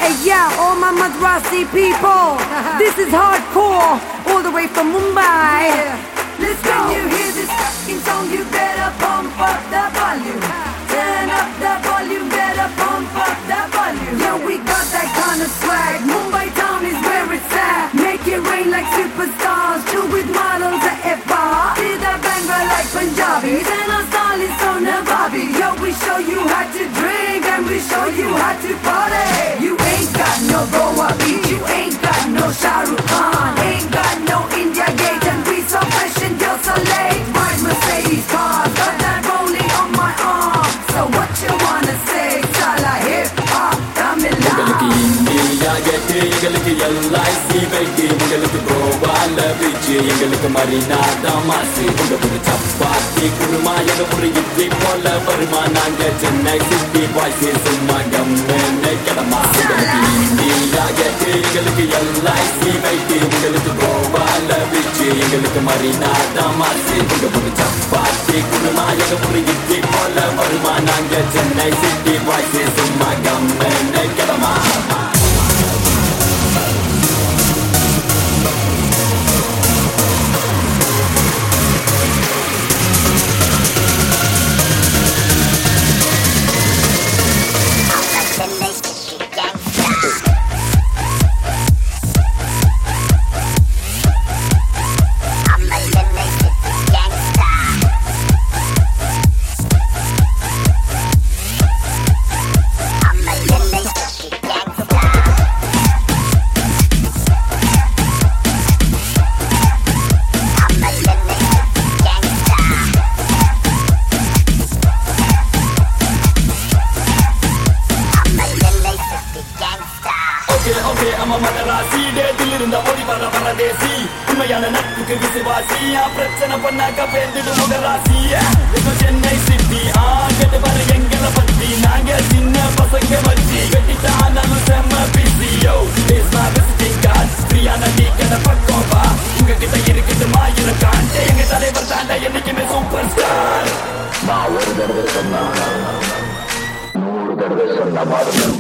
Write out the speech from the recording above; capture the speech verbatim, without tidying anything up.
Hey yeah, all my Madrasi people, this is hardcore, all the way from Mumbai. Listen, when you hear this fucking song, you better pump up the volume. Turn up the volume, better pump up the volume. Yo, we got that kind of swag, Mumbai town is where it's at. Make it rain like superstars, chill with models at F-bar. See that banger like Punjabis, and our style is so Navabi. Yo, we show you how to drink, and we show you how to party. You ain't got no Goa beach, you ain't got no Shah Rukh Khan, ain't got no India Gate, and we so fresh and you're so late. My Mercedes cars, got that rolling on my arm. So what you wanna say? Chala hip hop, Tamila. உங்களுக்கு India கேட்டு எங்களுக்கு LIC weight உங்களுக்கு கோவால beach எங்களுக்கு மரினா தமாசு உங்க ஒரு சப்பாத்தி குருமா என ஒரு இட்லி போல வருமா நாங்க சென்னை சிட்டி பாய்ஸ் சும்மா கம்மென்ன கிளம்பா உங்களுக்கு இந்தியா கேட்டு எங்களுக்கு எல்ஐசி வெயிட்டு உங்களுக்கு கோவால பீச்சு எங்களுக்கு மரினா தமாசு உங்க ஒரு சப்பாத்தி குருமா என ஒரு இட்லி போல வருமா நாங்க சென்னை சிட்டி பாய்ஸ் சும்மா கம்மென்ன கிளம்பா Okay, I'm a Madrasi, दिल रुंदा बोली बड़ा बड़ा देसी, उन्मयाना नक्कुके विश्वासी, आ प्रचना पन्ना का पेंडिड मुगरासी, देखो चेन्नई सिटी, आ गटे बारे यंगला पट्टी, नागे सिन्ना पसंगे मच्ची, गटी ताना नु सेम्मा busy, yo, this my visiting card, प्रियाना दीकना पक्कोबा, इंगा किता इरुकिट मायिरा कांटे, इंगा तले बरतांडा यन्निके में superstar, मा ओरु दरवे सन्ना, नूरु दरवे सन्ना मारुना